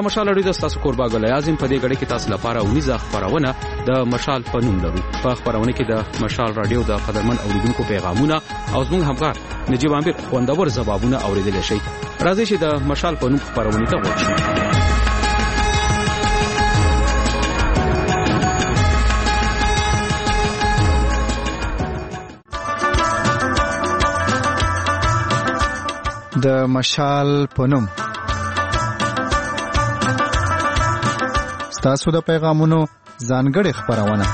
مشال اړیدو تاسو قربا ګل اعظم په دې غړي کې تاسو لپاره ونیزه خبرونه د مشال په نوم لرو. په خبرونه کې د مشال رادیو د قدرمن اوریدونکو پیغامونه او زموږ همکار نجیب عامر خوندور ځوابونه اوریدل شي. راځي چې د مشال په نوم خبرونه ته ورشو. د مشال په نوم ستاسو د پیغامونو ځانګړې خبرونه.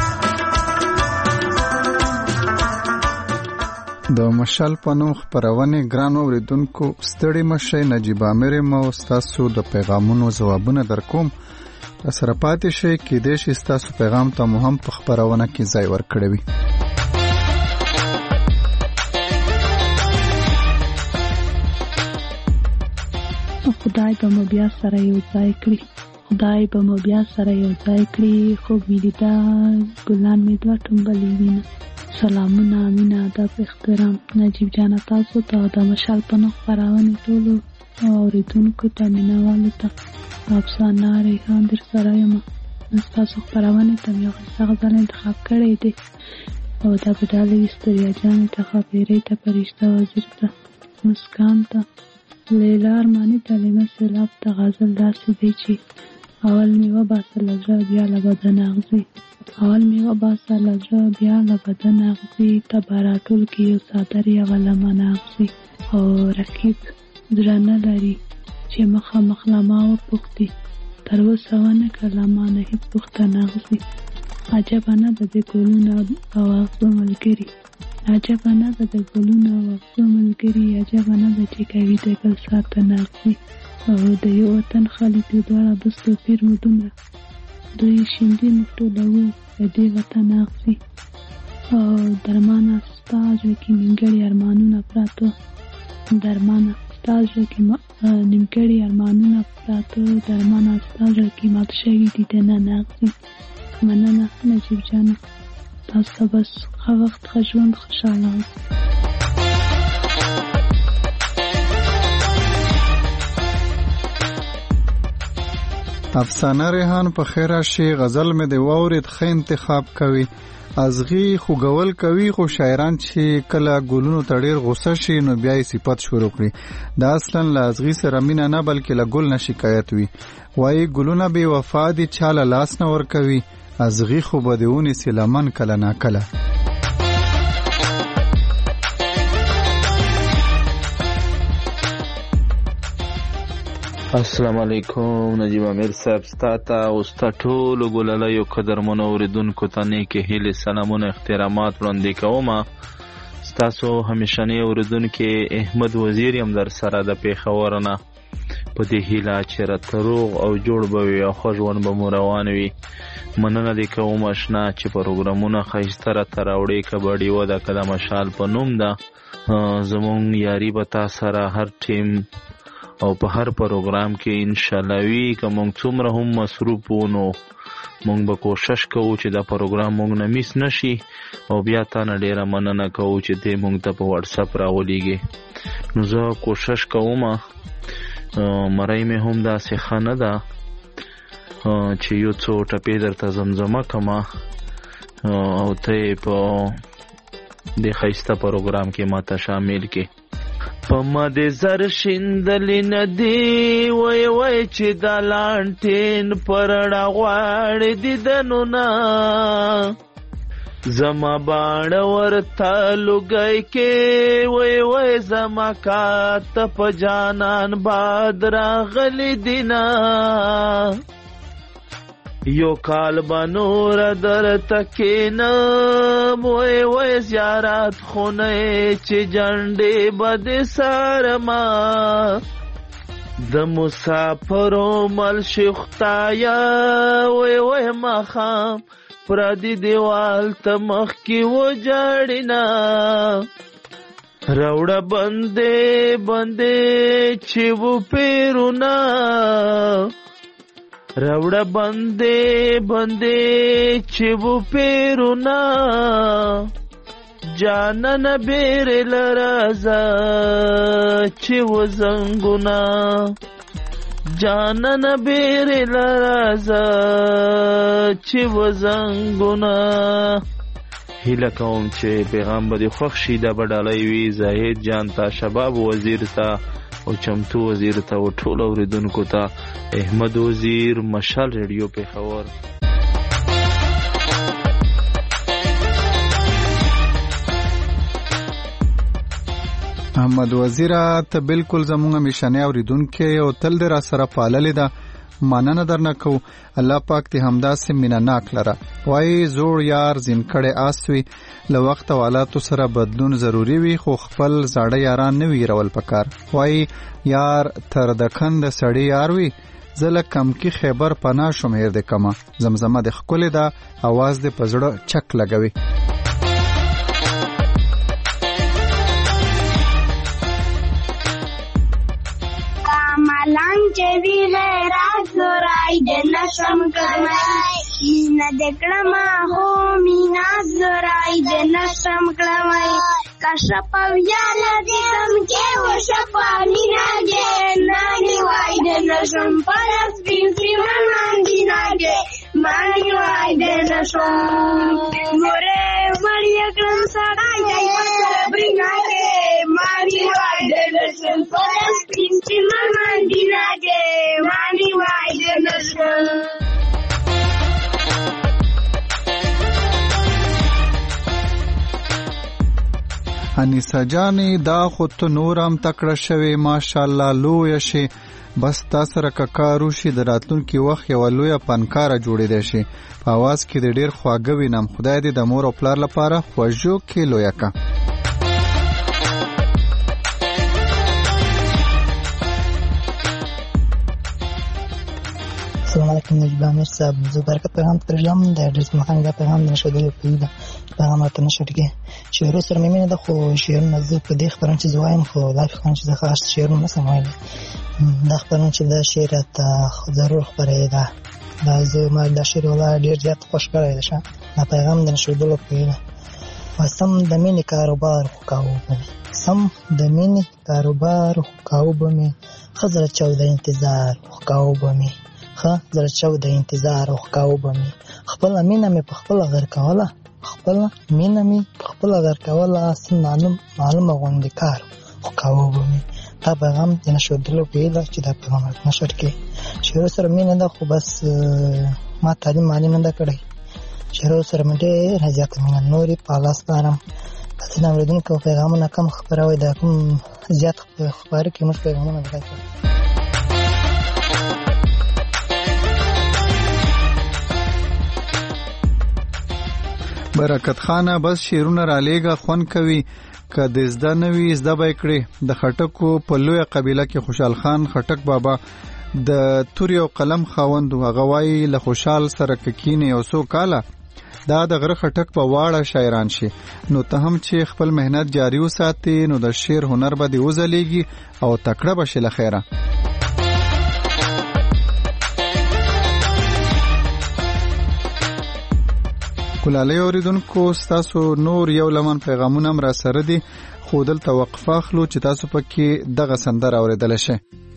د مشال په نوم خبرونه ګران اوریدونکو ستړي مشه نجیب عامر مو ستاسو د پیغامونو ځوابونه درکوم. سره پاتې شئ کې د شي ستاسو پیغام ته مهم په خبرونه کې ځای ورکړوي. خدای به مو بیا سره یو ځای کړي، خدای به مو بیا سره یو ځای کړي. خوب مې لیده ګلان مې دوه ټومبلې وینه. سلامونه مینه ادب احترام نجیب جانه تاسو ته د مشال په نوم خپرونې ټولو اوریدونکو ته مینوالو ته افسانه ریحان در سره یم. ستاسو خپرونې ته مې یو ښایسته غزل انتخاب کړی دی او دا په ډالۍ وستریا جانې ته ښاپیرۍ ته فرشته وزیر ته مسکان ته لیلا ارماني تعلیمه سیلاب ته غزل داسې دی چې اول مې وباسه له زړه بیا له بدنه اغزي، اول مې وباسه له زړه بیا له بدنه اغزي. ته به راټول کې یو څادر یوه لمنه اغزي او رقیب زړه نه لري چې مخامخ له ما وپوښتي. تر اوسه ونه کړه له ما نه هېڅ پوښتنه اغزي. عجبه نه ده د ګلونو او اغزو ملګري، عجبه نه ده د ګلونو او اغزو ملګري، عجبه نه ده چې کوي د بل ساتنه اغزي. او د یو وطن خلک یو دواړه بس توپیر مو دومره، دوی شیندي موږ ټولوو د دې وطن اغزي. او درمانه ستا زړه کې نیمګړي ارمانونه پراته، درمانه ستا زړه کې نیمګړي ارمانونه پراته، درمانه ستا زړه کې مات شوي دي دننه اغزي. مننه نجیب جانه، تاسو ته بس ښه وخت ښه ژوند خوشحاله اوسئ. افسانه ریحان په خیر راشي. غزل مې د واورید ښه انتخاب کوي. ازغي خوګول کوي خو شاعران چې کله ګلونو ته ډېر غوسه شي نو بیا یې صفت شروع کړي. دا اصلا له ازغي سره مینه نه بلکې له ګل نه شکایت وي. وایي ګلونه بې وفا دي چاله لاس نه ورکوي، ازغي خو به دې ونیسي لمن کله ناکله. السلام علیکم نجیب عامر صاحب، ستا ته او ستا ټولو ګللیو قدرمنو اوریدونکو ته نیکې هیلې سلامونه احترامات وړاندې کوم. ستاسو همیشنی اوریدونکی احمد وزیر یم در سره د پېښور نه، په دې هیله چې راته روغ او جوړ به وي او ښه ژوند به مو روان وي. مننه دې کوم اشنا چې پروګرامونه ښایسته راته راوړې. کبډي وده که د مشال په نوم ده، زمونږ یاري به تا سره هر ټیم او په هر پروګرام کې انشاءالله وي. که مونږ څومره هم مصروف وو نو مونږ به کوشش کوو چې دا پروګرام مونږ نه میس نشي. او بیا تا نه ډېره مننه کوو چې دې مونږ ته په واتساپ راولېږې. نو زه کوشش کوم، مرۍ مې هم داسې ښه نه ده چې یو څو ټپې درته زمزمه کړمه او ته یې په دې ښایسته پروګرام کې ماته شامل کړې. په ما دې زر شیندلې نه دي وای وای چې دا لانټین پر رڼا غواړي دیدنونه، زما باڼه ورته لوګی کې وای وای زما کاته په جانان باد راغلی دینا. یو کال به نور درته کینم وای وای زیارت خونه چې جنډې به دې سرما، د مسافرو مل شي خدایه وای وای ماښام پردي دیوال ته مخکې وجاړینا. راوړه بندې بندې چې و پیرونا، راوړه بندې بندې چې و پیرونا، جانان بیرې لرازه چې و زنګونا، جانان بیرې لرازه چې وزنګونه. هیله کوم چې پیغام به دې خوښ شي. دا به ډالۍ وي زاهد جان ته، شباب وزیر ته او چمتو وزیر ته او ټول اوریدونکو ته. احمد وزیر، مشال ریډیو پېښور. احمد وزیره ته بالکل زمونږ میشنې اوریدونکې او تل دې را سره پاللې ده، مننه درنه کو. الله پاک دې همداسې مینه ناک لره. وایي زوړ یار زین کړی آس وي، له وخت او حالاتو سره بدلون ضروري وي، خو خپل زاړه یاران نه وي رول پکار. وایي یار تر د کند سړی یار وي، زه له کمکي خیبر پناه شم هیر دې کمه. زمزمه دې ښکلې ده، اواز دې په زړه چک لګوي. ملنګ چې وی غیرت زورای د نشم کړمای، نه دکړم هو مینا زورای د نشم کړمای. کشپ ویال دې هم کې و شپانی ناګه نانی وای د نشم پرس پینځي من دیناګه مانی وای د نشم مورې مړی کړم سړای دای په بریناګه مانی وای د نشم پرس پینځي من دیناګه مانی وای د نشم. انیسا جانی دا خود تو نورم تکړه شوی، ماشاءالله لوی شي. بس تا سره ککارو شي، د راتلونکي وخت یو لوی پنکاره جوړېدای شي. په आवाज کې د ډیر خواږه وینم. خدای دې د مور او پلار لپاره خوږو کې لوی کا. السلام علیکم نجیب امیر صاحب، زه برکت پیغام ترجم د اډرس مخان دا پیغام نشو دی په دې پیغام ته نشو ټکی شعر سره مې نه د خو شعر نزد په دې خبرن چې زوایم خو لا فکر چې د خاص شعر نه سمایل دا خبرن چې د شعر ته ضرور خبره ده. دا زه ما د شعر ولا ډیر زیات خوش کړی ده. دا پیغام د نشو دی په دې وسم د مینې کاروبار کاوه سم د مینې کاروبار کاوه به خزر چاو د انتظار کاوه به زره چاو د انتظار او خکاو به می خپل مینه می په خپل غر کوله، خپل مینه می په خپل غر کوله، سم معلومه غوندې کار خکاو به می. دا پیغام د نشو دلو پیدا چې دا پیغام نشر کې شعر سره مینه ده، خو بس ما تعلیم نه ده کړی. شعر سره مې ډېر زیات مینه نوري په لاس دارم. ځینې اورېدونکو پیغامونه کم خبروي، دا کوم زیات خبرې کې موږ پیغامونه راځي. برکت خانه بس شیرونه را لیږه خوند کوي، که د زده نوي زده به کړي. د خټکو په لویه قبیله کې خوشحال خان خټک بابا د توري او قلم خاوند، هغه وایي له خوشحال سره ککینې یو څو کاله دا د غره خټک په واړه شاعران شي. نو ته هم چې خپل مهنت جاری وساتې نو د شعر هنر به دې وځلیږي او تکړه به شې له خیره. کلاله اوریدونکو ستاسو نور یو لمن پیغامونه هم را سره دي، خو دلته وقفه اخلو چې تاسو پکې دغه سندره اوریدلی شئ.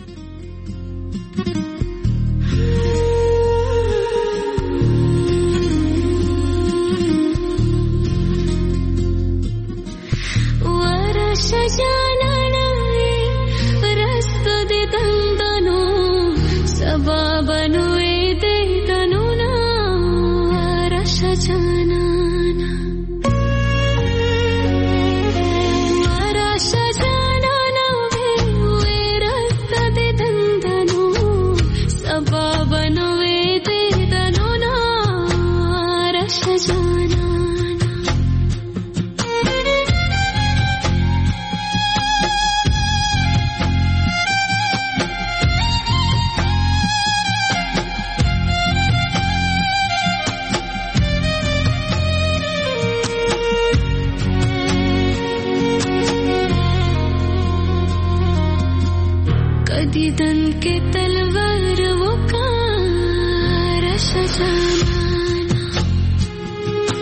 دیدن کے تلوار وہ کار شجانا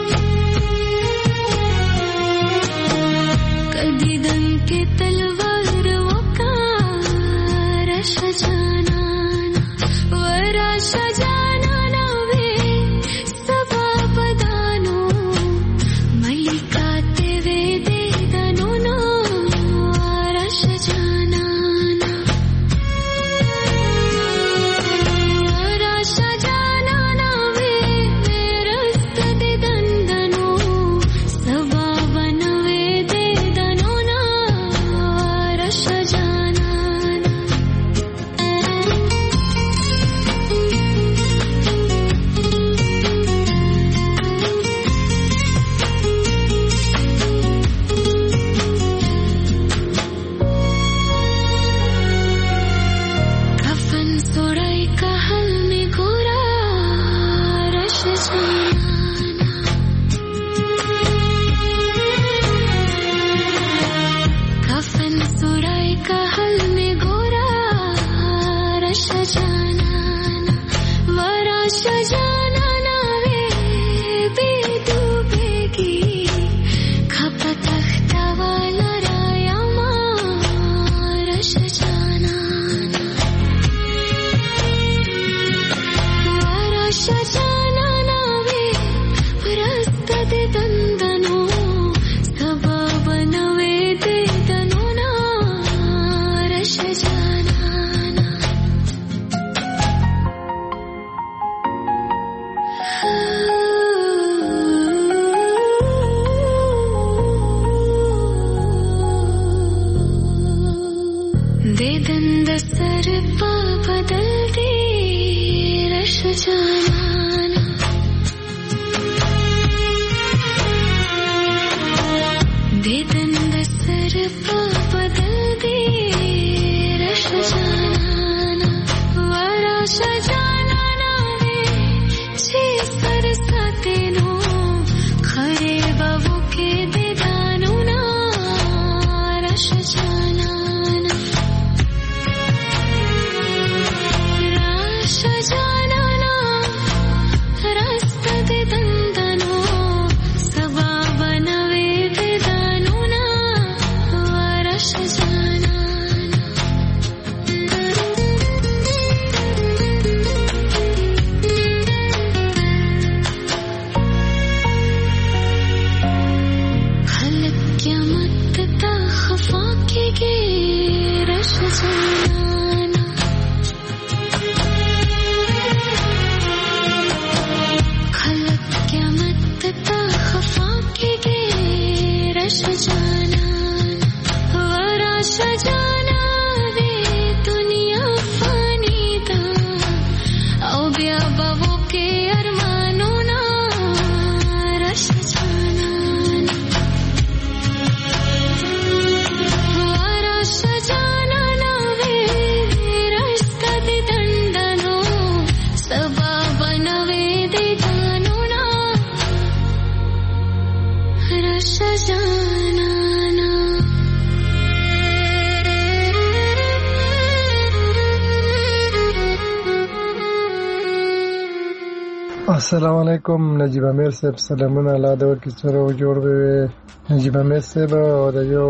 السلام علیکم. نجیب امیر صاحب سلامونه. الله دې وکړي چې روغ جوړ به نجیب امیر صاحب او د یو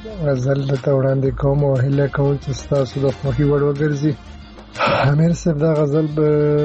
غزل ته وړاندې کوم او هیله کوم چې ستاسو د خوښې وړ وګرځي. امیر صاحب دا غزل به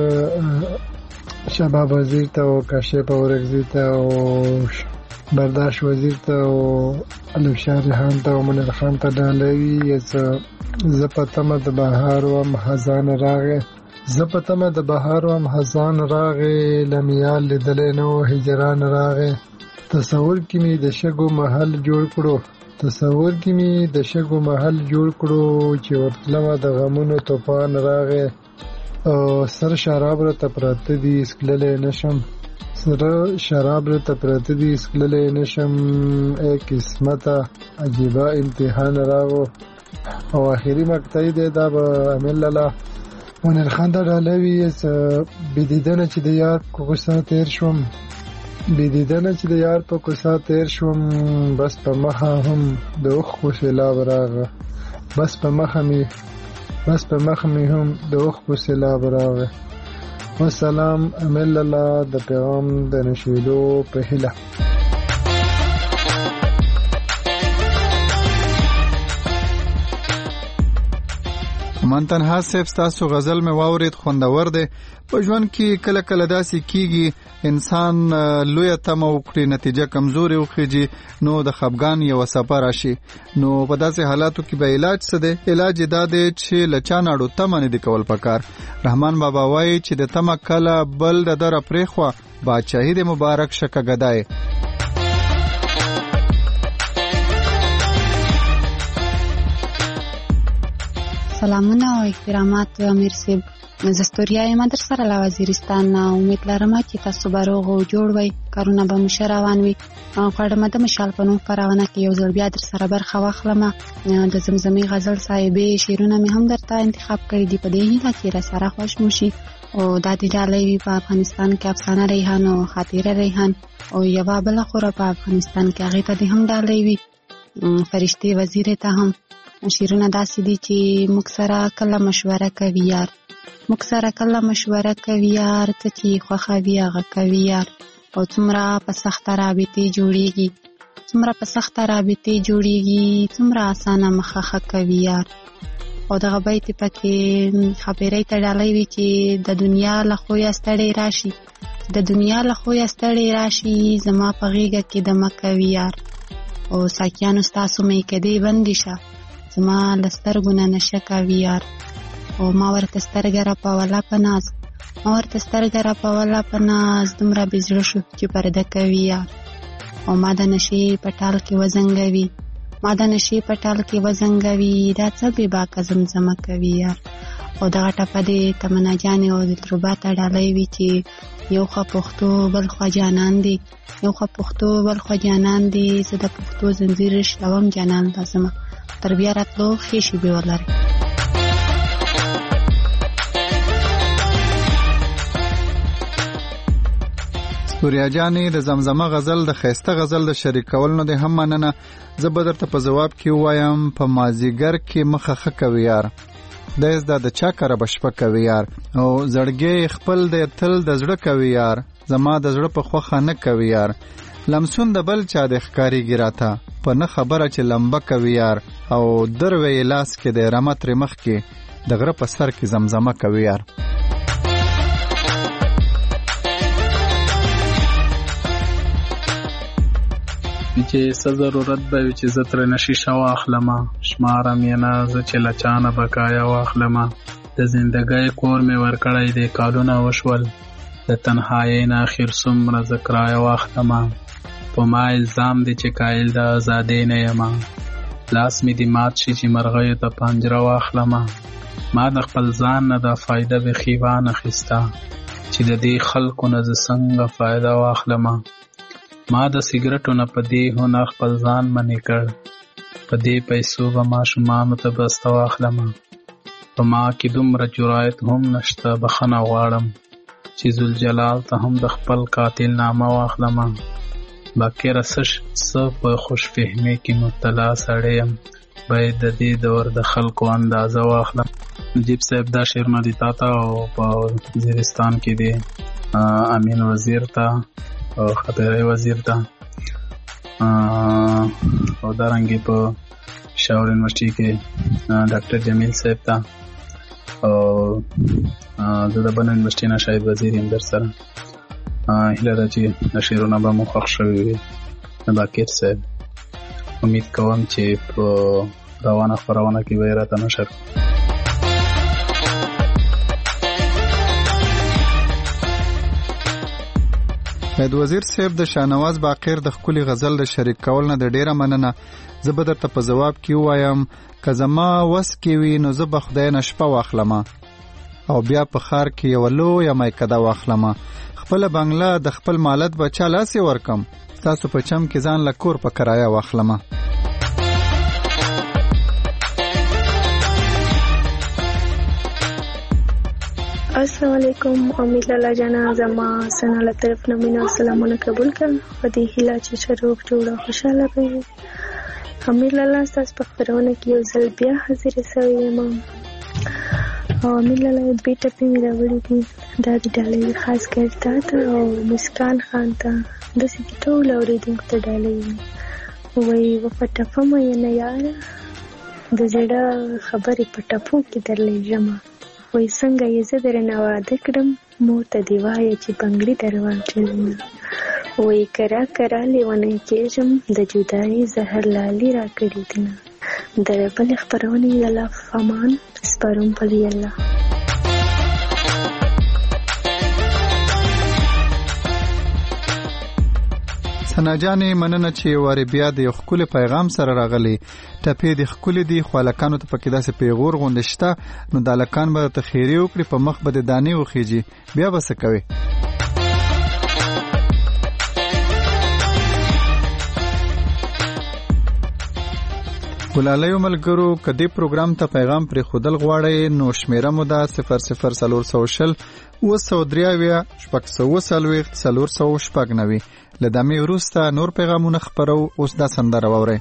شباب وزیر ته او کاشف اورګزی ته او برداشت وزیر ته او الف شاه ریحان ته او منیر خان ته ډالوي. زه په تمه د بهار وم خزان راغې، زه په تمه د بهار وم خزان راغې، لمیال لیدلی نه و هجران راغې. تصور کې مې د شګو محل جوړ کړو، تصور کې مې د شګو محل جوړ کړو، چې ورتلمه د غمونو طوفان راغې. سر شراب راته پراته دي اسکللی نشم، سر شراب راته پراته دي اسکللی نشم، ای قسمته عجیبه امتحان راغو. او آخري مقطعی دی دا به امین لاله منیر خان ته ډالوي. بېدیدنه چې د یار په کوڅه تیر شوم، بېدیدنه چې د یار په کوڅه تیر شوم، بس په مخه هم د اوښکو سیلاب راغه، بس په مخه مې هم د اوښکو سیلاب راغه. والسلام امین لاله د پیغام د نشیدو په هیله. من تنها صاحب ستاسو غزل مې واورید، خوندور دی. په ژوند کې کله کله داسې کیږي انسان لویه تمه وکړي، نتیجه کمزوري وخیږي، نو د خفګان یوه څپه راشي. نو په داسې حالاتو کې به علاج څه دی؟ علاج یې دا دی چې له چا ناړو تمه نه دي کول پکار. رحمان بابا وایي چې د تمه کله بل د دره پرېښوه، بادشاهي د مبارک شکه ګدای. سلامونه او احترامات امیر صاحب. زه ستوریا یم در سره له وزیرستان نه. امید لرم چې تاسو به روغ او جوړ وئ، کارونه به مو ښه روان وي. غواړم د مشال په نوم خپرونه کې یو ځل بیا در سره برخه واخلم. د زمزمې غزل صاحبې شعرونه مې هم درته انتخاب کړي دي، په دې هیله چې را سره خوښ مو شي. او دا د ډالۍ وي په افغانستان کې افسانه ریحان او خاطره ریحان، او یوه بله خوره په افغانستان کې هغې ته دې هم ډالۍ وي، فرشتې وزیرې ته هم. شعرونه داسې دي چې موږ سره کله مشوره کوي یار، موږ سره کله مشوره کوي یار، ته چې خوښه وي هغه کوي یار. او څومره په سخته رابطې جوړېږي، څومره په سخته رابطې جوړېږي، څومره اسانه مخه ښه کوي یار. او دغه بیت پکې خبرې ته ډالۍ وي چې د دنیا له خویه ستړی راشي، د دنیا له خویه ستړی راشي، زما په غېږه کې دمه کوي یار. او ساقیانو ستاسو میکدې بندې شه، زما له سترګو نه نشه کوي یار. او ما ورته سترګه رپوله په ناز، ما ورته سترګه رپوله په ناز، دومره بې زړه شو چې پرده کوي یار. او ما د نشې په ټال کې وزنګوي، ما د نشې په ټال کې وزنګوي، دا څه بې باکه زمزمه کوي یار. او دغه ټپه دې تمنا جانې او دلربا ته ډالۍ وي چې یو خوا پښتو بل خوا جانان دی، یو خوا پښتو بل خوا جانان دی، زه د پښتو زنځیر شلوم جانان لازمه، تر بیا راتلو ښې شېبې ولرئ. ستوریا جانې د زمزمه غزل د ښایسته غزل د شریکولو نه دې هم مننه. زه به درته په ځواب کې ووایم په مازدیګر کې مخه ښه کوي یار، دی زده د چا کره به شپه کوي یار. او زړګی خپل دی تل د زړه کوي یار، زما د زړه په خوښه نه کوي یار. لمسون د بل چا د ښکارېږي راته، په نه خبره چې لمبه کوي یار. او دروی یې لاس کې دی رمه ترې مخ کې، د غره په سر کې زمزمه کوي یار. چې څه ضرورت به وي چې زه ترې شیشه واخلمه، شمارم یې نه زه چې له چا نه بقایا واخلمه. د زندګۍ کور مې ورکړی دی کالونه وشول، د تنهایۍ نه اخر څومره زه کرایه واخلمه. په ما الزام دی چې قایل د ازادۍ نه یمه، لاس مې دې مات شي چې مرغیو ته پنجره واخلمه. ما د خپل ځان نه دا فایده بیخي وانخیسته چې د دې خلکو نه زه څنګه فایده واخلمه. ما د سیګرټو نه په دې هنر خپل ځان منې کړ، په دې پیسو به ماشومانو ته بسته واخلمه. په ما کې دومره جرایت هم نشته، بخښنه غواړم چې ذوالجلال ته هم د خپل قاتل نامه واخلمه. باقیره څه په خوش فهمۍ کې مبتلا سړی یم، باید د دې دور د خلکو اندازه واخلم. نجیب صاحب دا شعرونه دي تا ته او په وزیرستان کې دی امین وزیر ته او خطرې وزیر ته او دارنګې په پېښور یونیورسټي کې ډاکټر جمیل صاحب ته او زه د بن یونیورسټي نه شاید وزیر یم در سره. هیله ده چې د شعرونه به مو خوښ شوي وي. د باقر صاحب امید کوم چې په روانه خپرونه کې به یې راته نشر سید وزیر صاحب د شاهنواز باقر د ښکلي غزل د شریک کول نه د ډیره مننه. زه به درته په ځواب کې ووایم که زما وس کې وي نو زه به خدای نه شپه واخلمه او بیا په ښار کې یوه لویه میکده واخلمه. خپله بنګله د خپل مالت به چا لاسې ورکم، ستاسو په چم کې ځان له کور په کرایه واخلمه. السلام علیکم. امید لاله جانا زما سنا له طرف نه مینا سلامونه قبول کړه. په دې هیله چې شروع جوړه خوشاله وي. امید لاله تاسو په خبرونه کې یو ځل بیا حاضر شوی یم. او امید لاله دې ټپې مې راوړې دي، دا د ډالۍ خاص کړ تا ته او مسکان خان ته، داسې د ټول اورېدونکو ته ډالۍ وایي و په ټپه مې نه یاره د زړه خبرې په ټپو کې درلېږمه. وای څنګه یې زه درنه واده کړم، مور ته دې وایه چې بنګړي در واچوینه. وای کرا کرا لیونی کېږم، د جدایي زهر لالي راکړي دینه. د بلې خپرونې الله فامان سپارم پلی الله. ثنا جانې مننه چې واره بیا د خپل پیغام سره راغلی. ټپې د خپل دی خالکانو ته پکې داسې پیغور غونډه شته نو دالکان به ته خیری وکړي په مخ به د دانی وخیږي بیا بس کوي. ګلالیو ملګرو کدی پروګرام ته پیغام پر خودل غواړي نو شمیره مو ده 00400 203 490 لدامي وروسته نور پیغامونه خبرو اوس دا سندره ووري.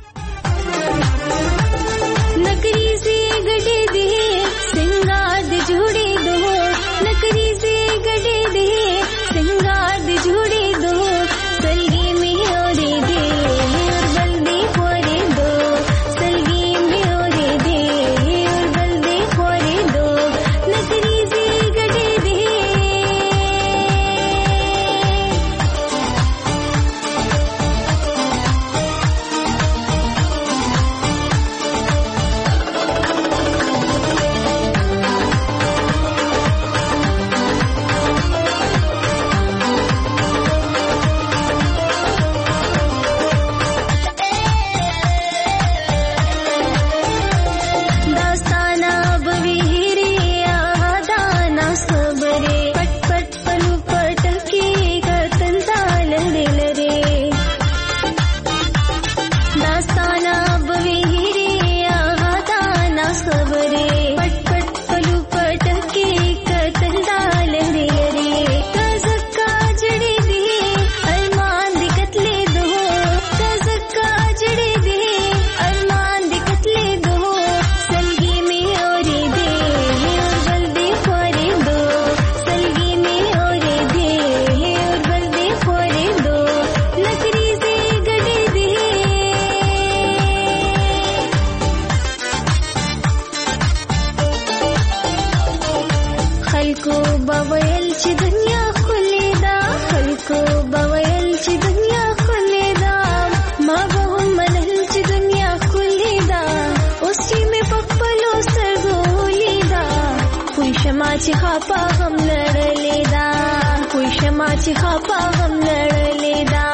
چې خپا غم لړلې دا کوئی شمع چې خپا غم لړلې دا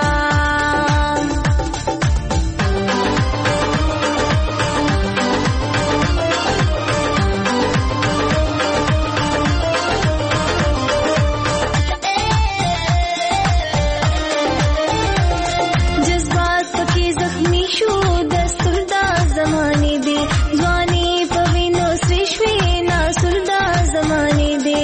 جذبات پکې زخمی شو دستور دا زمانه دی ځواني په وینو سری شوي ناسور دا زمانه دی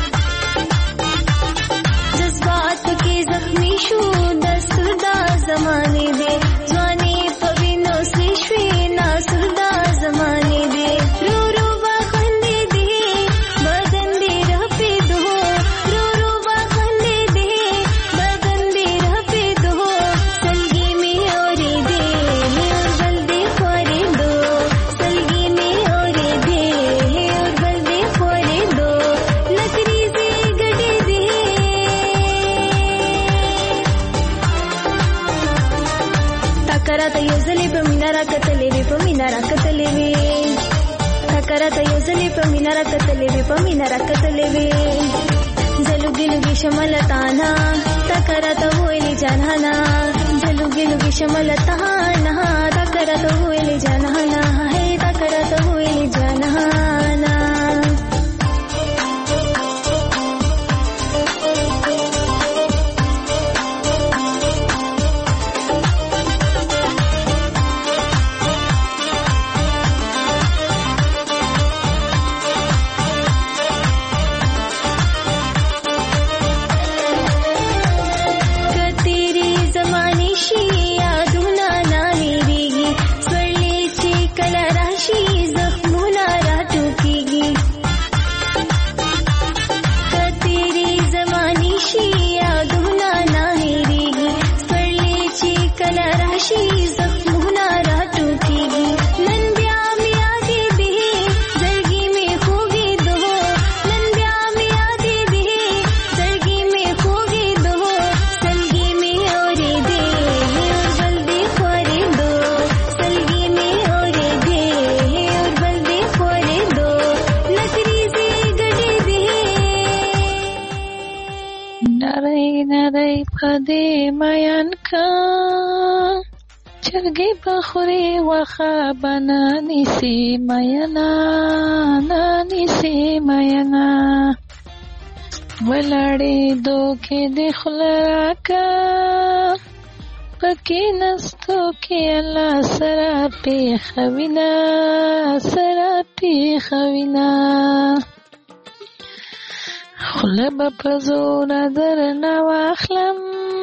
جذبات پکې زخمی شو دستور دا زمانه دی ځواني په وینو سری شوي ناسور دا زمانه دی رو رو باخندې دی بدن دی رپې دو رو رو باخندې دی بدن دی رپې دو سلګي می اورې دی اور بل دی خورې دو سلګي می اورې دی اور بل دی خورې دو نکري دی ګډې دی تکرا ته یو ځلې په مینا راکتلې وې په مینا راکتلې وې تکرا ته یو ځلې په مینا راکتلې وې په مینا راکتلې وې زلوګي لوګي شملتانا تکرا ته وېلې جانانا زلوګي لوګي شملتانا تکرا ته وېلې جانانا هي تکرا ته وېلې جانانا کتیری زمانی شي یادونه نه هېرېږي سورلې چې کله دې میان کا چرګې بخوري وخه بنا نیسی مینا نانیسی مینا ولاړې دوکې دې خلاکا پکې نستو کې الله سره پیښوینا سره پیښوینا خوله به په زوره درنه واخلم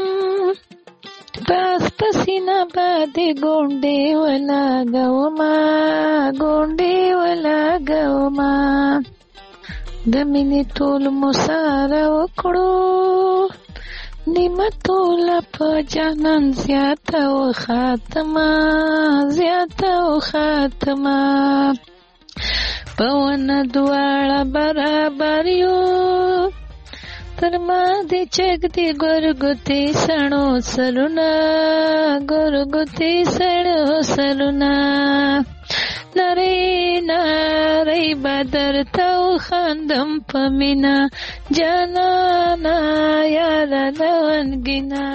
پس پسینه به دې ګونډې ولګومه ګونډې ولګومه د مینې ټول مو سره وکړو نیمه ټوله په جانان زیاته و خاتمه زیاته و خاتمه په ونه دواړه برابر یو تر ما دې چک دې ګورګوتې سړو سرونه ګورګوتې سړو سرونه نری نری بدر تو خندم په مینا جانانا یاره لونګینا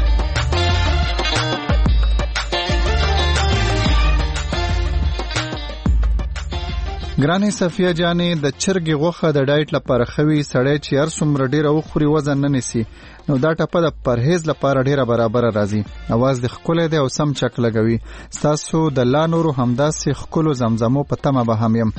ګرانې صفیه جانې د چرګې غوښه د ډایټ لپاره خوي سړی چې هر څومره ډیره وخوري وزن نه نیسي نو دا ټپه د پرهیز لپاره ډیره برابر راځي اواز د ښکلی دی او سم چک لګوي ستاسو د لا نورو همداسې ښکلو زمزمو په تمه به هم یم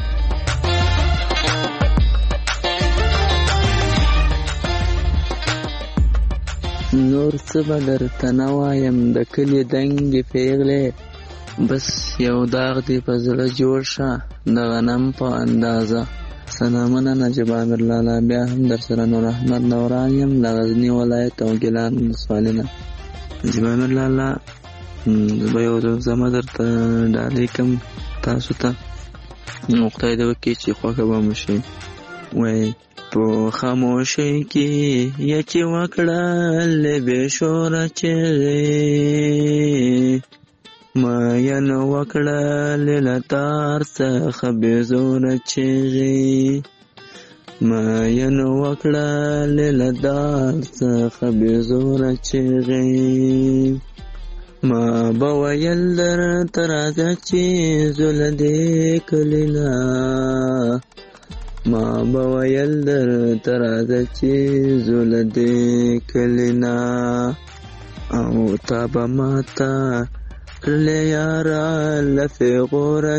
نور څه به درته نه وایم د کلي دنګې پیغلې بس یو داغ دی په زړه جوړ شه د غنم په اندازه سلامونه نجیب عامر لالا بیا هم در سره نور احمد نوران یم له غزني ولایت او ګیلان ولسوالۍ نه نجیب عامر لالا به یو زمزمه درته ډالۍ کړم تاسو ته نو خدای دې وکړي چې خوښه به مو شي وایي په خاموشۍ کې یا چې وکړل بې شوره چغې ماین وکړل له تار څخه بې زوره چغې ماین وکړل له دار څخه بې زوره چغې ما به ویل درته راځه چې زه له دې کلي نه ما به ویل درته راځه چې زه له دې کلي نه او تا به ماته کړلې یاره له فیغوره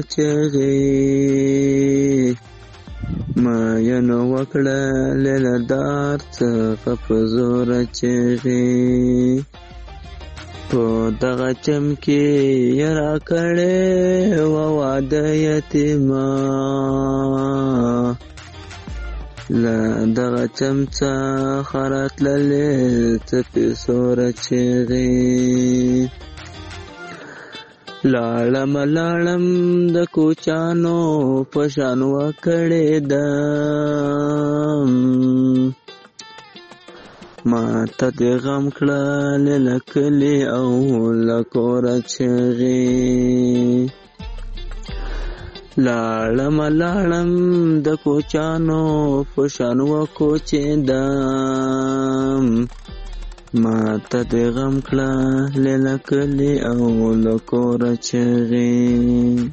چغې ماین وکړلې له دار څخه په زوره چغې په دغه چم کې یې راکړې وه واده یتیمه له دغه چم څخه راتللې څپې سوره چغې لاړم د کوچانو په شان وکړې دم ما ته دې غم کړلې له کلي او له کوره چغې لاړم د کوچانو په شان وکوچېدم ما ته دې غم کړلې له کلي او له کوره چغې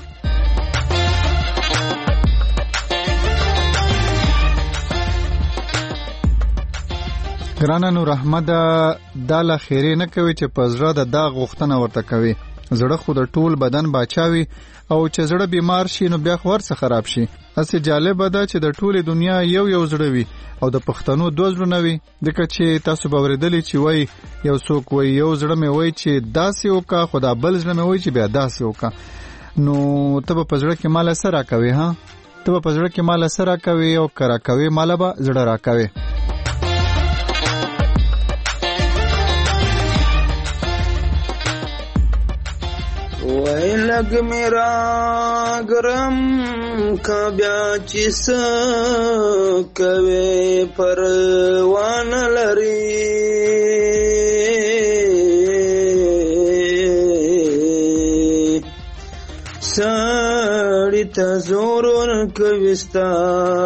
ګرانه نور احمد دا له خیرې نه کوي چې په زړه د داغ غوښتنه ورته کوي زړه خو د ټول بدن باچاوي او چې زړه بیمار شي نو بیا خو ورڅ خراب شي اسې جالبه ده چې د ټولې دنیا یو زړه وي او د پښتنو دوه زړونه وي ځکه چې تاسو به اورېدلي چې وایي یو څوک وایي یو زړه مې وایي چې داسې وکړه خو دا بل زړه مې وایي چې بیا داسې وکړه نو ته به په زړه کې ماله څه راکوې ها ته به په زړه کې ماله څه راکوې او که راکوې ماله به زړه راکوې وای لګ میرا ګرم کا بیا چې څه کوي پروان لري سړی ته زور ورکوي ستا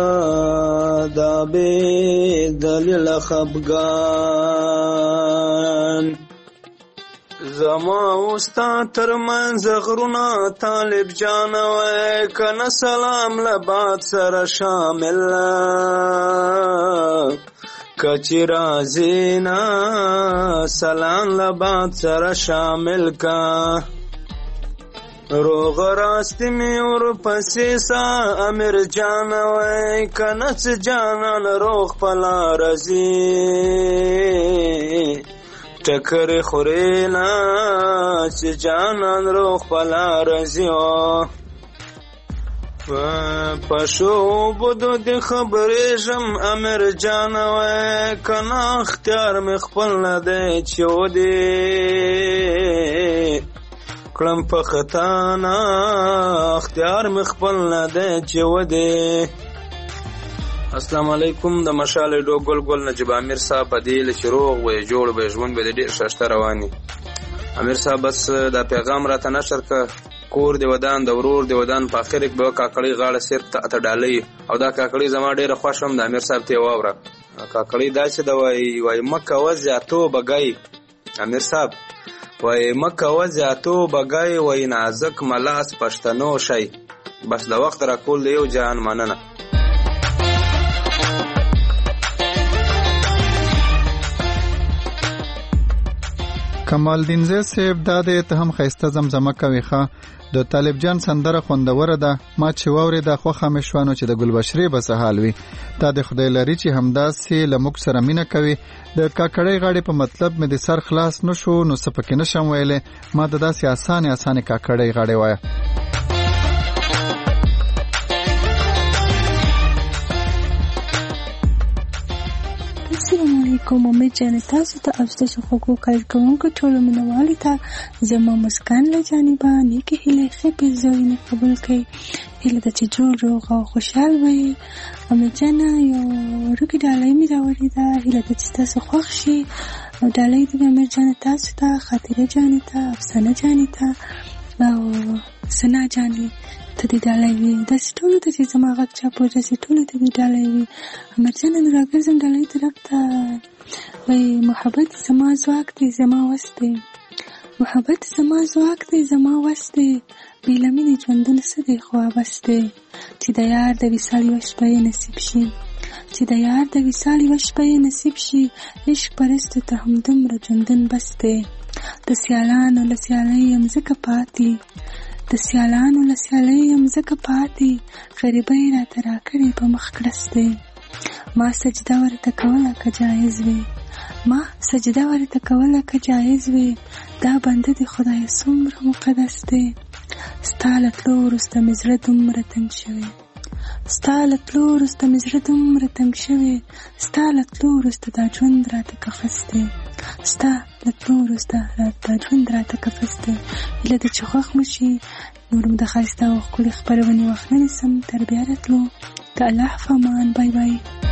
دا بې دلیله خفګان زما اوستا ترمنځ غرونه طالب جان وای کنه سلام لباد سره شامل کچی رازینا سلام لباد سره شامل کا روغ راستی می ور پسې سا امیر جان وای کنه څه جانان روغ پلا رزي ټکر خورینا چې جانان روغ پلا رزي پښو بدو د خبرې جم امیر جان وای کنه اختیار می خپل نه دی چې ودی کلم په خطا نه اختیار می خپل نه دی چې ودی. السلام علیکم. د مشال ډو ګل ګل نجیب امیر صاحب بدیل شروع وې جوړ به ژوند به ډیر ششته رواني. امیر صاحب بس دا پیغام راته نشر ک کور دی ودان د ورور دی ودان په اخر کې به کاکړی غاړه سر ته ډالۍ او دا کاکړی زما ډیره خوښم د امیر صاحب ته واوره کاکړی دا چې دا وای مکه وزاتو بګای امیر صاحب وای مکه وزاتو بګای وای نازک ملاس پښتنو شي بس د وخت را کول دی یو جان مننه. کمال دین زه صاحب دا د ته هم خسته زمزمه کوي ښا د طالب جان سندره خوندوره ده ما چې ووري د خوخه مشوانو چې د ګلبشری بس حال وي تا د خدای لري چې همداسې لمک سره مینه کوي د کاکړی غاړي په مطلب مې د سر خلاص نشو نو سپکې نشم ویلې ما د داسې اسانه کاکړی غاړي وای. السلام علیکم. امید جان تاسو ته افسوس خوږو کارکونکو ټول منوالي ته زما مسکان له جانبه نیکه هیله خپل زوینه قبول کړي هیله د چې جوړ روغ او خوشحال وي. امید جان یو روکی ډالۍ می راوړی دا هیله د چې تاسو خوښ شي او ډالۍ د امید جان تاسو ته خاطره جان ته افسانه جان ته او سنا جان ته دې ډالۍ وي د ټولو ته چې زما غږ چا پوجا سي ټولو ته دې ډالۍ وي. امیر جان نو راګرځم ډالۍ طرف ته وای محبت زما ځواک دی زما وس دی محبت زما ځواک دی زما وس دی بې له مینې ژوندون څه دی خو بس دی چې د یار د وصال یوه شپه یې نصیب شي چې د یار د وصال یوه شپه یې نصیب شي عشق پرستو ته همدومره ژوندون بس دی د سیالانو له سیالۍ یم ځکه پاتې د سیالانو له سیالۍ یم ځکه پاتې غریبۍ راته راکړې په مخ کړس دی ما سجده ورته کوله که جایز وي ما سجده ورته کوله که جایز وي دا بنده د خدای څومره مقدس دی ستا له تلو وروسته مې زړه دومره تنګ شوی ستا له تلو وروسته مې زړه دومره تنګ شوی ستا له تلو وروسته دا ژوند راته کفس دی ستا له تلو وروسته دا ژوند راته کفس دی هیله ده چې خوښ مو شي نور م د ښایسته او ښکلې خپرونې وخت نه نیسم تر بیا راتلو د الله په امان. بای بای.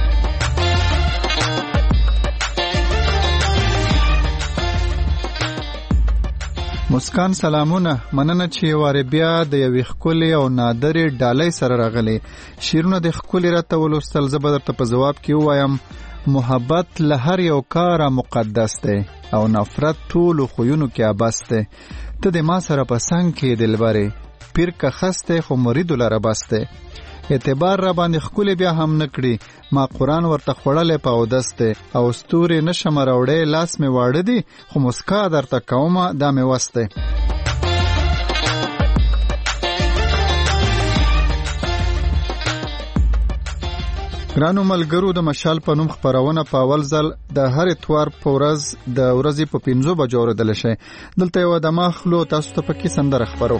مسکان سلامونه مننه چې واره بیا د یوې ښکلې او نادرې ډالۍ سره راغلي شیرونه د ښکلې راته ولوستل زه به درته په ځواب کې ووایم محبت له هر یو کاره مقدس دی او نفرت ټولو خویونو کې عبس دی ته د ما سره په څنګ کې دلبرې پیر که خسته خو مریدو لره بس دی اعتبار را باندې ښکلې بیا هم نه کړي ما قرآن ورته خوړلی په اودس دی او ستورې نشم راوړی لاس مې واړه دي خو مسکا درته کومه دا مې وس دی. ګرانو ملګرو د مشال په نوم خپرونه په اول ځل د هر اتوار په ورځ د ورځې په 5 بجو اورېدل شي. دلته یو د مخلو تاسو ته پکې سندره خبرو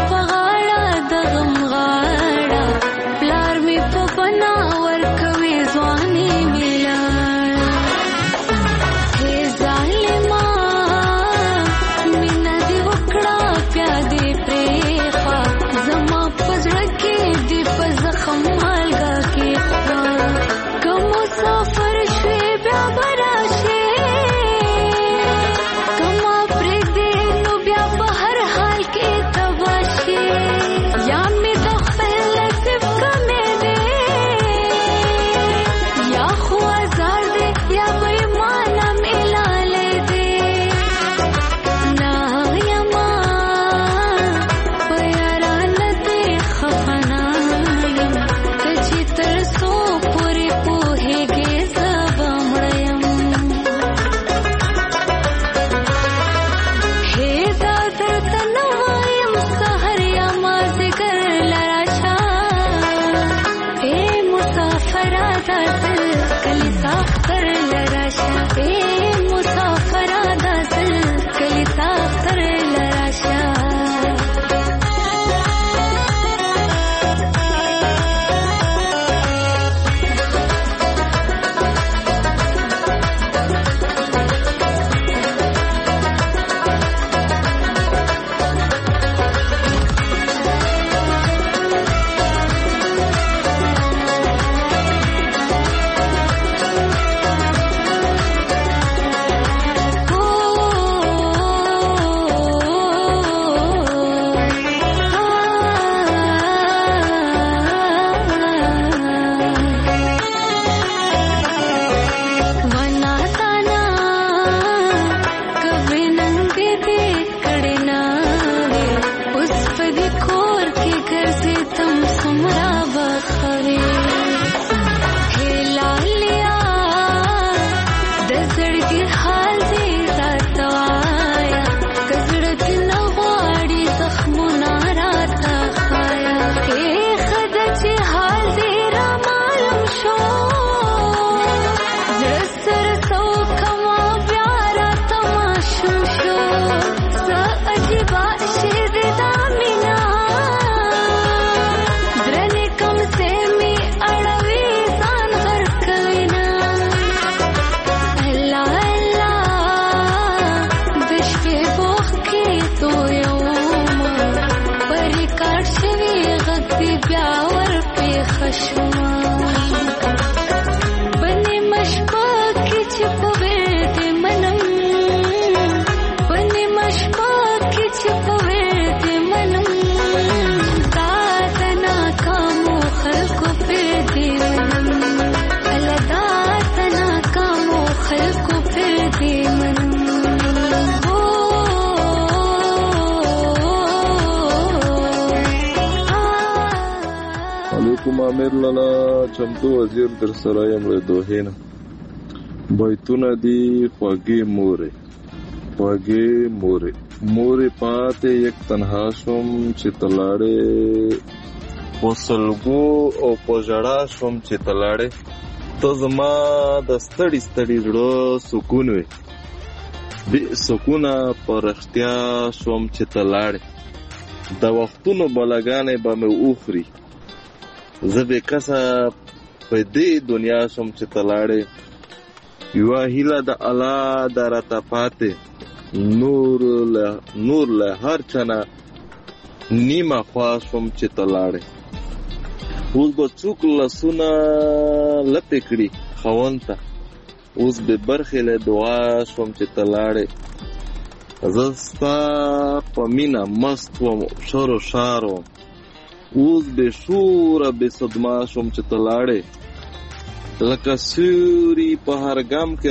پلار می په بنا ور کوي خشما بني مشکاک چپوي دې منم بني مشکاک چپوي دې منم تا تنا کامو خلقو په دې منم الدا تنا کامو خلقو په دې منم علیکم امیر لالا چمتو وزیر در سره یم له دوه نه بیتونه دی خوږې مورې پاتې یک تنها شوم چې تلاړې وسلګو او پوجړا شوم چې تلاړې ته زما د ستړي زړه سکون وي بې سکونه پرختیا شوم چې تلاړې د وختونو بلاګانې به مې اوخري زه به کسه په دې دنیا شوم چې تلاړې یوه هیله د الله د راته پاتې نور له هر چنه نیمه خوا شوم چې تلاړې اوس به څوک لاسونه لپې کړي خاوند ته اوس به برخې له دعا شوم چې تلاړې زه ستا په مینه مست وم شور و شار وم اوس به شوره به صدما شوم چې تلاړې لکه سوري په هر ګام کې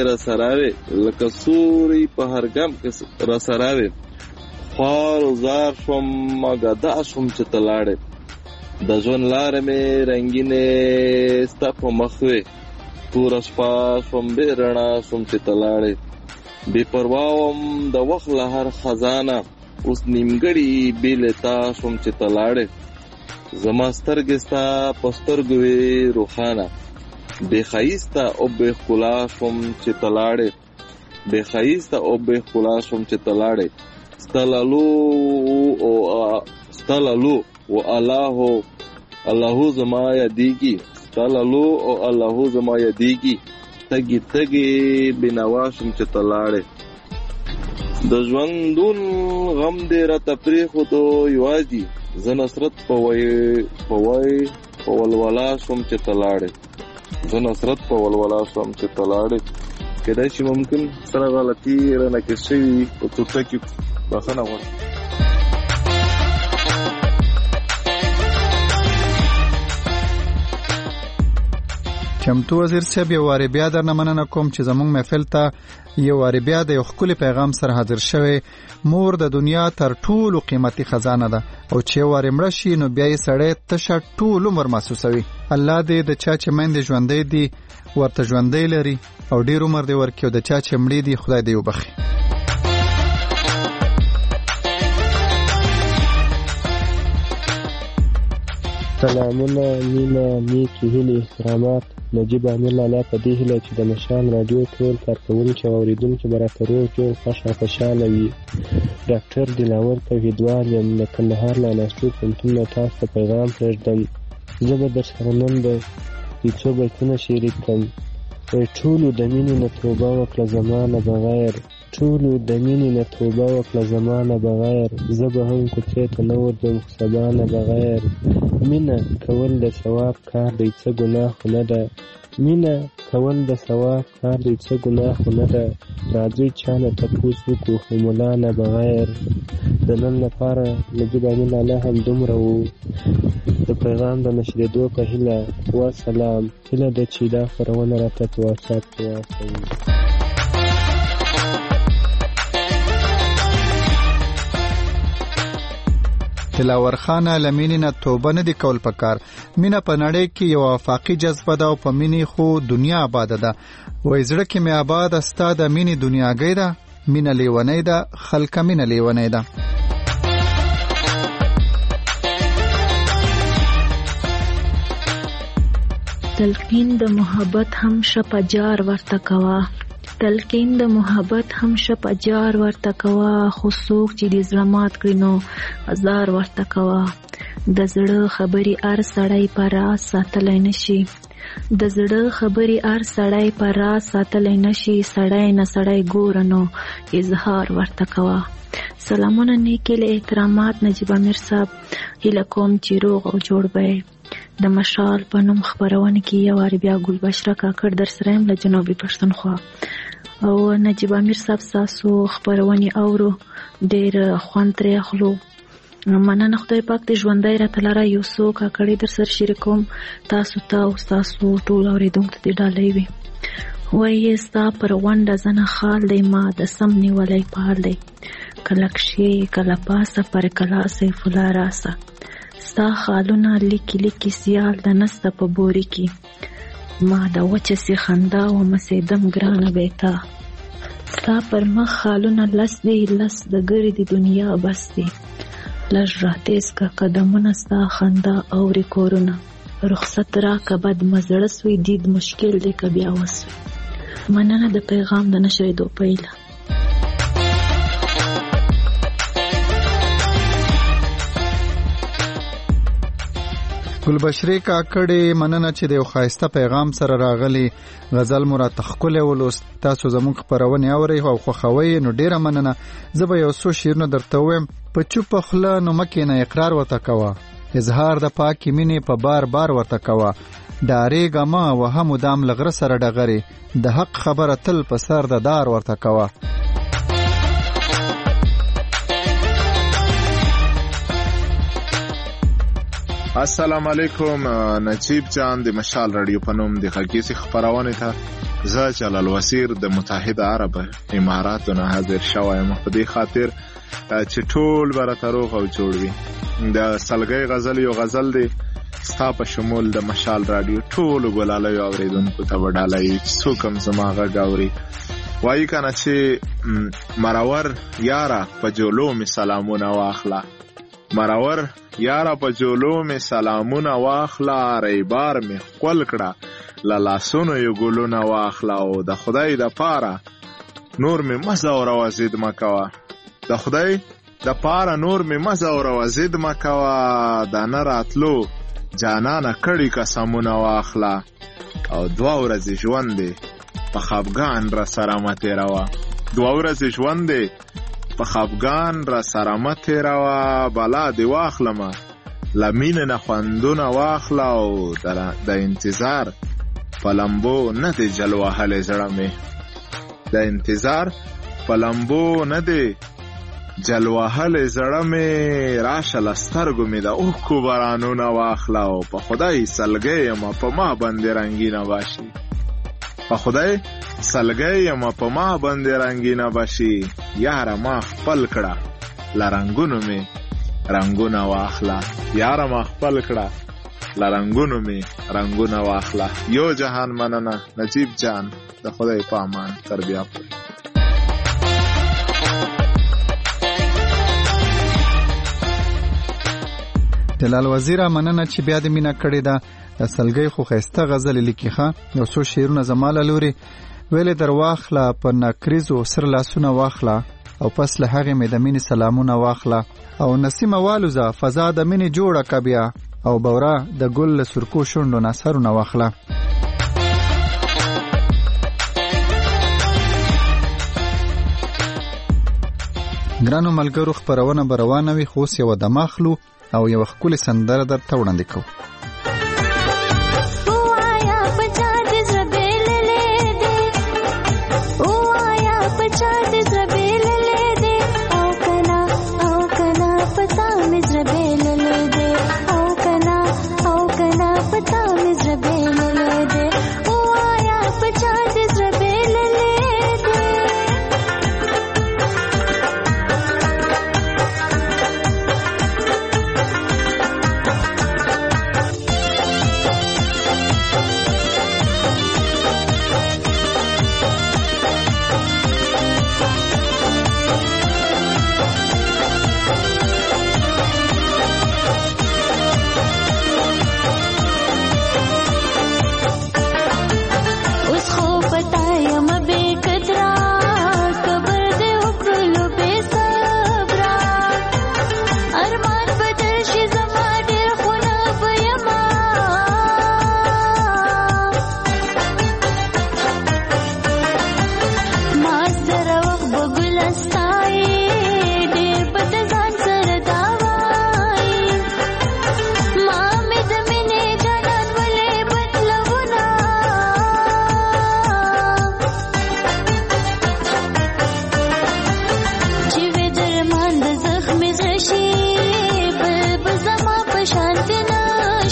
را سراوي خوار و زار شوم مګدا شوم چې تلاړې د ژوند لارې مې رنګینې ستا په مخ وې توره شپه شوم بې رڼا شوم چې تلاړې بې پروا وم د وخت له هر خزانه اوس نیمګړي بې له تا شوم چې تلاړې زما سترګې ستا په سترګو وې روښانه بې ښایسته او بې ښکلا شوم چې تلاړې ستا لالو او الله زما یادېږي تږي بېنوا شوم چې تلاړې د ژوندون غم دې راته پرېښودو یوازې زه نصرت په ولولا شوم چې تلاړې کېدای شي ممکن سره غلطي رانه کې شوي په توټه کې بخښنه غواړم چمتو وزیر صاحب یو وارې بیا درنه مننه کوم چې زموږ محفل ته یو وارې بیا د یو ښکلي پیغام سره حاضر شوی مور د دنیا تر ټولو قیمتي خزانه ده او چې یو وارې مړه شي نو بیا یې سړی تشه ټول عمر محسوسوي الله دې د چا چې میندې ژوندی دي ورته ژوندی لري او ډېر عمر دې ورکړي او د چا چې مړې دي خدای دې وبخي سلامونه مینه نیکې هیلې احترامات نجیب امیر لالا په دې هیله چې د مشال راډیو ټول کارکوونکي او اورېدونکي به راته روغ جوړ خوښ او خوشحاله وي ډاکټر دلاور توحیدوال یم د کندهار له ناسټو پوهنتون نه تاسو ته پیغام پرېږدم زه به درسره نن د څو بیتونه شریک کړم ټولو د مینې نه توبه وکړه زمانه بغیر زه به هم کوڅې ته نه ورځم خو سبا نه بغیر مینه کول د ثواب کار دی څه ګناه خو نه ده راځئ چا نه تپوس وکړو خو ملا نه بغیر د نن لپاره نجیب امیر لالا هم دومره و د پیغام د نشرېدو په هیله وسلام هیله ده چې دا خپرونه راته په واتساپ کې واستوي دلاور خانه لمینې نه توبه نه دی کول پکار مینه په نړۍ کې یو افاقي جذبه ده او په مینې خو دنیا آباده ده وای زړه کې مې آباد استا د مینې دنیاګۍ ده مینه لیونۍ ده خلکه مینه لیونۍ ده تلقین د محبت هم شپجار ورته کوا خو څوک چې د زړه مات کړي نو هزار ورته کوا د زړه خبرې هر سړی په راز ساتلی نشي سړی نه سړی ګوره نو اظهار ورته کوا سلامونه نیکې له احترامات نجیب امیر صاحب هیله کوم چې روغ او جوړ به د مشال په نوم خپرونه کې یو وار بیا ګلبشره کاکړ در سره یم له جنوبي پښتونخوا. او نجیب امیر صاحب ستاسو خپرونې اورو، ډېر خوند ترې اخلو. مننه خدای پاک دې ژوندی راته لره. یو څو کاکړې در سره شریکوم، تاسو ته او ستاسو ټول اورېدونکو ته دې ډالۍ وي. وایي ستا پر غونډه زنه خال دی، ما د سم نیولی پال دی، کله کښې کله پاسه پر کلا سیف الله راسه، ستا خالونه لیکي لیکي سیال د نسته په بوري کې، ما د وچه سي خندا ومسېدم ګرانه بیتا، ستا پر مخ خالونه لس دی لس د ګرې د دنیا بس دی، لږ راتیز که قدمونه ستا خندا اوري کورونه، رخصت را که بد مزړه سوی دید مشکل دی که بیا وسوی. مننه د پیغام د نشریدو پیله. ګلبشرې کاکړې مننه چې د یو ښایسته پیغام سره راغلی. غزل مو راته ښکلی ولوست. تاسو زموږ خپرونې اورئ او خوښوئ، نو ډېره مننه. زه به یو څو شعرونه درته ووایم. په چوپه خوله نو مه کښېنه، اقرار ورته کوه، اظهار د پاکې مینې په بار بار ورته کوه، ډارېږه مه وهه مدام له غره سره ډغرې، د حق خبره تل په سر د دار ورته کوه. السلام علیکم. نجیب جان د مشال رادیو په نوم د غږیزې خپرونې ته زه جلال وزیر د متحده عرب اماراتو نه حاضر شوی یم، په دې خاطر چې ټول به راته روغ او جوړ وي. د سلګۍ غزل یو غزل دی ستا په شمول د مشال رادیو ټولو ګلالیو اورېدونکو ته به ډالۍ چې څوک هم زما غږ اوري. وایي که نه چې مرور یاره په جولو مې سلامونه واخله، مرور یاره په جولو مې سلامونه واخله، ریبار مې ښکل کړه له لاسونو یې ګلونه واخله، او د خدای د پاره نور مې مه ځوروه ضد مه کوه، د خدای د پاره نور مې مه ځوروه ضد مه کوه، د نه راتلو جانانه کړي قسمونه واخله، او 2 ورځې ژوند دی په خفګان را سره مه تېروه، 2 ورځې ژوند دی په خفګان را سره مه تېروه، بلا دې واخلمه له مینې نه خوندونه واخله، او د انتظار په لمبو نه دی جل وهلی زړه مې، د انتظار په لمبو نه دی جل وهلی زړه مې، راشه له سترګو مې د اوښکو بارانونه واخله، او په خدای سلګۍ یمه په ما باندې رنګینه باشي، په خدای سلګۍ یمه په ما باندې رنګینه باشي، یاره ما خپل کړه له رنګونو مې رنګونه واخله، یاره ما خپل کړه له رنګونو مې رنګونه واخله. یو جهان مننه نجیب جان، د خدای په امان، تر بیا پورې. جلال وزیره مننه چې بیا د مینا کړې ده. د سلګۍ خو ښایسته غزل لیکي ښه، یو څو شعرونه زما له لورې ویلې در واخله، په نکریزو سر لاسونه واخله، او پس له هغې مې د مینې سلامونه واخله، او نسیمه والوزه فضا د مینې جوړه که بیا، او بوره د ګل له سرکو شونډو ناصرونه واخله. ګرانو ملګرو خپرونه به روانه وي، خو اوس یوه دمه اخلو او یوه ښکلې سندره درته وړاندې کوو.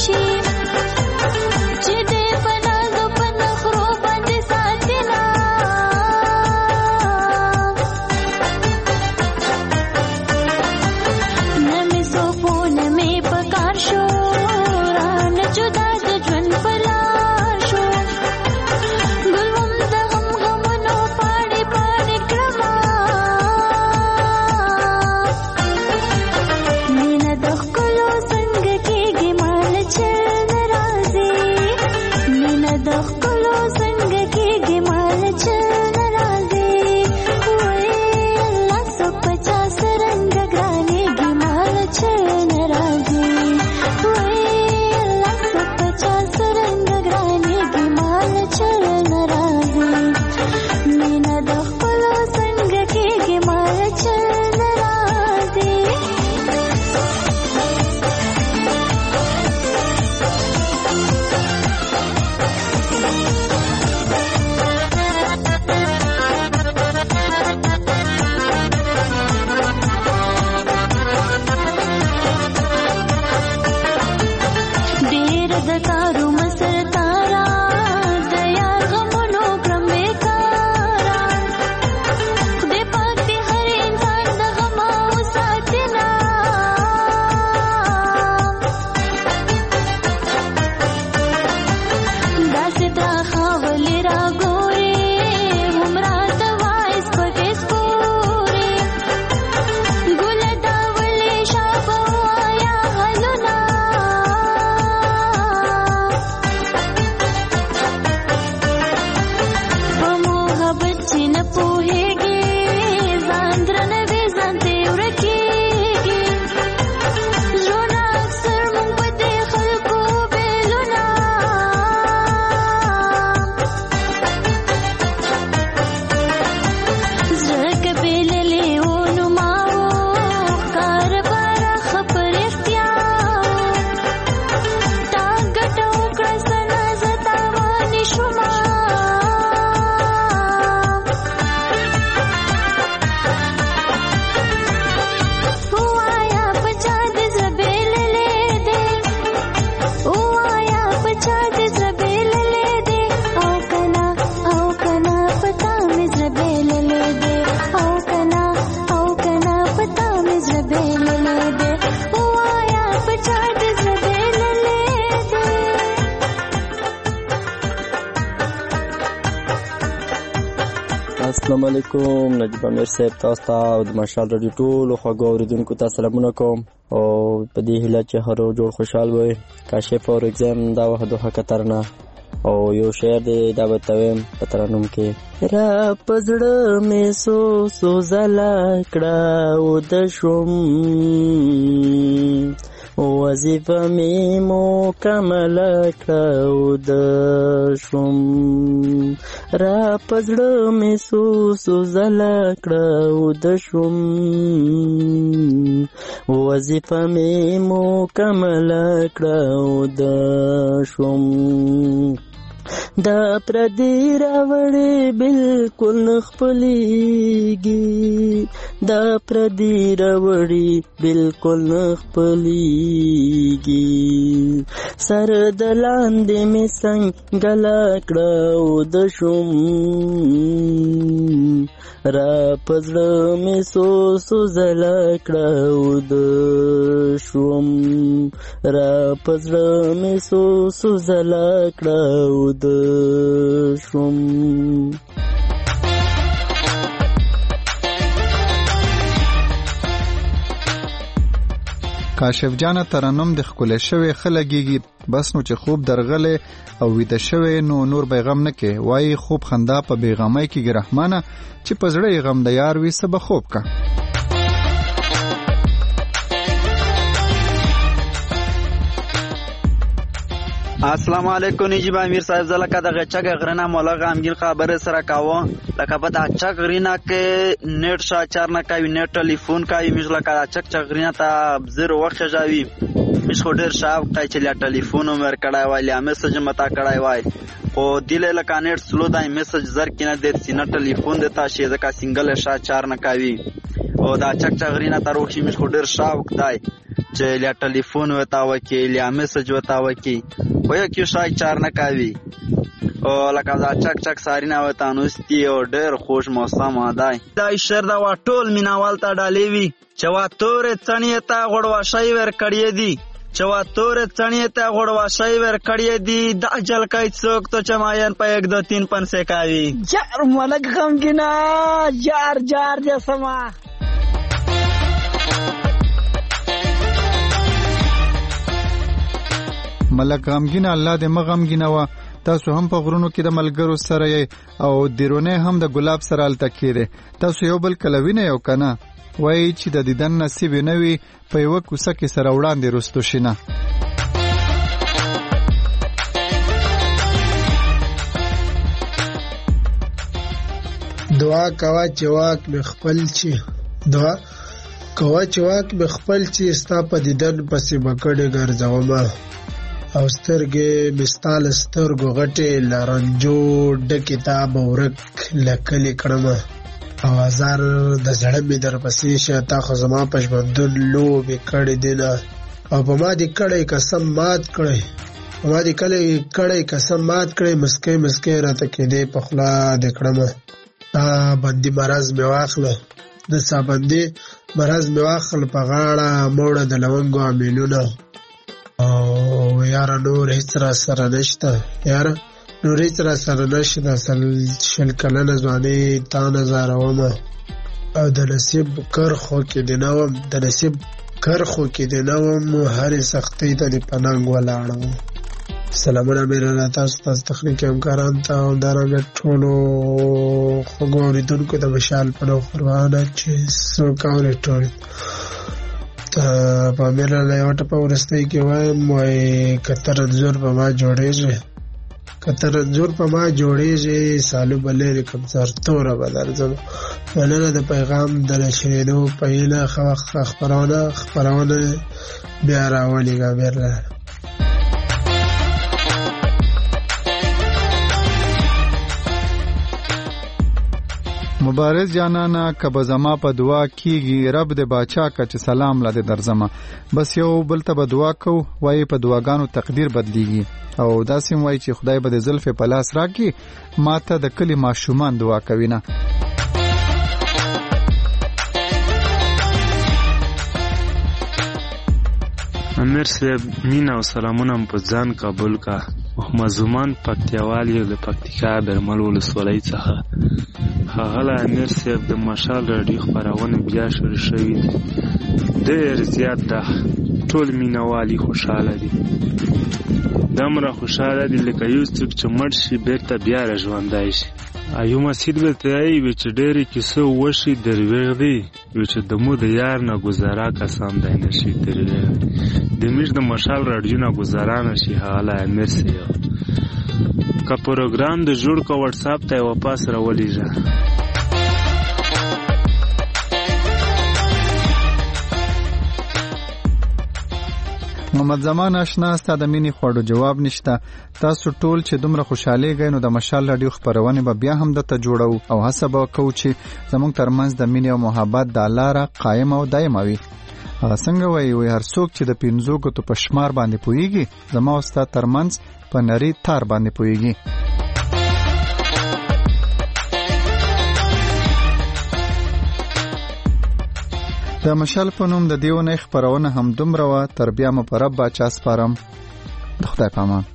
شي چې دې پنازو پنخرو باندې ساتینا نمی سوپو نمی پکار شو ران جدا د ژوند پلار شو ګلوم د غم غمونو پاړې پاړې کړما مینه د ښکلو څنګه کېږي مال چل ناراضي مینه د ښکلو څنګه کېږي مال چل ناراضي وای الله 150 رنګ ګرانېږي مال چل ناراضي وای الله 150 رنګ ګرانېږي مال چل ناراضي مینه د ښکلو څنګه کېږي مال چل ناراضي ډېر د کارو مسر تارا د یار غمونو کړم بیکارا خدای پاک دې هر انسان د غم وساتینا داسې تراخه ولې راګورې همرا د وایس پټې سپورې ګله دا ولې شابه وایا حلونه په محبت چې نه پوهېږي ځان درنه وي ځان ته ورکېږي زړونه اکثر مونږ په دې خلکو بېلونه زړه که بېللې و نو ما و ښکار باره ښه په رښتیا تا ګټه وکړه سنه زه تاوانې شومه ووایا په چا دې زړه بېللی دی ووایا په چا دې زړه بېللی دی او کنه په تا مې زړه بېللی دی او کنه په تا مې زړه بېللی دی ووایا په چا دې زړه بېللی دی السلام علیکم نجیب امیر صاحب تاسو ته او د مشال رادیو ټولو خوږو اورېدونکو ته سلامونه کوم او په دې هیله چې هر جوړ خوشحال وي کاشف اور اگزام دا وحدو خطرنا او یو شعر دی دا به تویم په ترنم کې را پزړه مې سو زلا کړه او د شوم وظیفه مې مکمل کړه او د شوم را پزړه مې سو زلا کړه او د شوم وظیفه مې مکمل کړه او د شوم دا پردی راوړې بالکل خپلېږي دا پردی راوړې بالکل خپلېږي سر د لاندې مې څنګه کړه او د شوم را پزړه مې سو زلا کړه او د شوم را پزړه مې سو زلا کړه او د شوم کاشف جانه ترنم د ښکلی شوی ښه لګېږي بس نو چې خوب درغلی او ویده شوی نو نور بیغم نه کې وایي خوب خندا په بیغمۍ کېږي رحمانه چې په زړه یې غم د یار وي څه به خوب که السلام علیکم نجیب امیر صاحب زلکه د غچګ غرنا مولا غامګین خبره سره کاوه لکه په د چک غرینا کې نیټ شاچار نه کوي نیټ ټلیفون کوي مجله کا چک غرینا ته زیرو وخت جاوي مش خو ډیر شاو کای چې لا ټلیفون عمر کړای وای لا میسج متا کړای وای او دله لکه نیټ سلو دای میسج زر کینه د سینه ټلیفون دتا شي ځکه سنگل شاچار نه کوي او دا چک غرینا ته روخي مش خو ډیر شاو کای چې لیا ټلیفون وتا وکی لیا میسج وتا وکی خو یو کې شای چار نه کوي او لکه دا چک چک سارینا وتا نوستی او ډېر خوش موسم دی دا شعر دا ټول میناوال ته ډالې وي چې وا تورې څڼې ته غوړوا شای ور کړی دی چې وا تورې څڼې ته غوړوا شای ور کړی دی دا جلکای څوک ته چماین په 1 2 3 5 کوي جار ملک غمګینا جار جار جسما ملک غمګینا الله دې مغمګینا وا تاسو هم په غرونو کې د ملګرو سره یې او دیرونه هم د ګلاب سره الته کېره تاسو یو بل کلوینه یو کنه وای چې د دیدن نصیب نه وي په یو کوڅه کې سره وړاندې رستو شینه دعا کوا چې واک مخفل چی دعا کوا چې واک مخفل چی ستا په دیدن پسې بکړې ګرځومه او سترګې مستال سترګو غټې لرنجو د کتاب ورک لکلې کړمه او هزار د زړه مې در پسې شتا خو زما په ژوندون لوبې کړې دي نه او په ما دې کړی قسم مات کړی ما دې کړی قسم مات کړی مسکې مسکې راته کېدې په خوله دې کړمه بندي مرض مې واخله د سابندي مرض مې واخله په غاړه موړه د لونګو امیلونه او یاره نور هیڅ را سره نشته یاره نور هیڅ را سره نشته شل کلنه ځواني تا نظارومه او د نصیب کرخو کې دې نه وم د نصیب کرخو کې دې نه وم هرې سختۍ ته دې په ننګ ولاړم سلامونه مې تاسو تخنیکي همکاران ته او همدارنګه ټولو خوږو اورېدونکو ته مشال په نوم قربانه چې څوک اوري ټول په میره له یو ټپه وروستۍ کې وایم وایي که ته رنځور په ما جوړېږي سالو به لرې کم سرتوره به درځم مننه د پیغام د نشرېدو په هیله ښه وخت خپرونه بیا راولېږه میره مبارز جانانا کبه زما په دعا کیږي رب دې باچا کا چې سلام لاده درځما بس یو بل ته به دعا کو وای په دعاګانو تقدیر بدلیږي او داسې وای چې خدای به د زلف په لاس راکړي ماته د کلی ماشومان دعا کوي نه امیر صاحب مینا او سلامونه په ځان قبول کا مزومان پکتیاوالی له پکتیکا برمل ولسوالۍ څخه هغه امیر صاحب د مشال رادیو خبرونه بیا شروع شوې ډېر زیات ده ټول مینوالي خوشاله دي دمره خوشاله دي لکه یو څوک چې مړ شي بیرته بیا راژوندی شي ایو مسجد ورته وایي چې ډېرې کیسې وشي درویغ دي چې د مو د یار نه ګزاره کسان دی نه شي درویغ د میش د مشال رادیو نه ګزاره نه شي هغه امیر صاحب که پروګرام د جوړ کو واتس اپ ته واپس راولېږه محمد زمان آشنا ستاسو د مینی خوړو جواب نشته تاسو ټول چې دومره خوشاله غئ نو د مشال رادیو خبرونه به بیا هم د ته جوړو او حساب کو چې زموږ ترمنځ د مینی او محبت د لاره قائم او دائم وي هغه څنګه وي هر څوک چې د 15 غو په شمار باندې پويږي زما او ستاسو ترمنځ په نری تار باندې پويږي د مشال په نوم د دیونه خبرونه هم دومره وا تر بیا مې په رب باچا سپارم د خدای پامان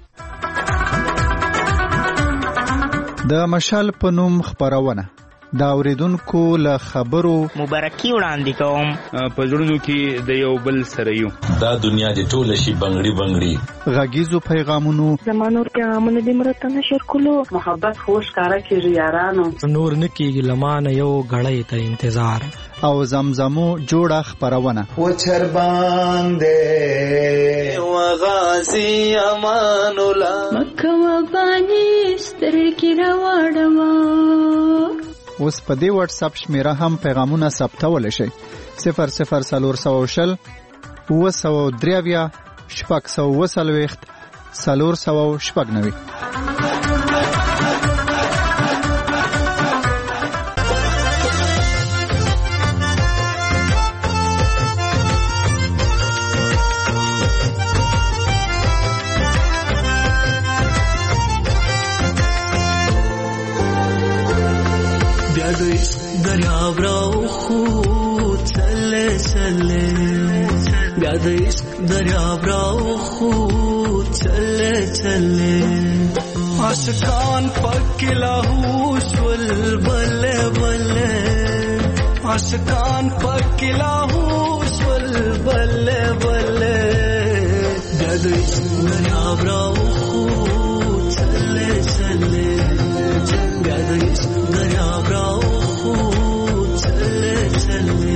د مشال په نوم خبرونه دا اوریدونکو له خبرو مبارکي وړاندې کوم په جوړونو کې د یو بل سره یو دا دنیا دې ټول شي بنگړي غږیزو پیغامونو زمانور پیغامونه دې مرته نشر کولو محبت خوش کارا کیږي یارانو نور نکیږي لمانه یو غړې ته انتظار او زمزمو جوړه خبرونه و چر باندې وغازي امان الله مکه وبانی سترګې راوړما اوس په دې واتس اپ شمیره هم پیغامونه ثبتول شي 0040 و3 شپږ 490 دریاب راوخو چلے چلے بیا د عشق دریاب راوخو چلے چلے عاشقان پکې لاهو شول بلې بلې عاشقان پکې لاهو شول بلې بلې بیا د عشق دریاب راوخو چلے چلے بیا د عشق دریاب راوخو چلے چلے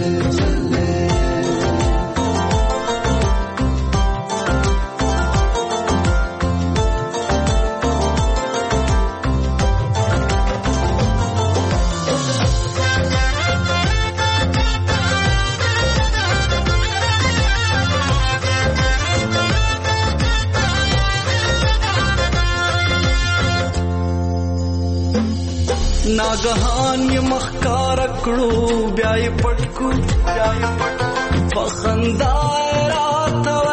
ناګهان یې مخکار کړو بیا یې پټ کو په خندا راته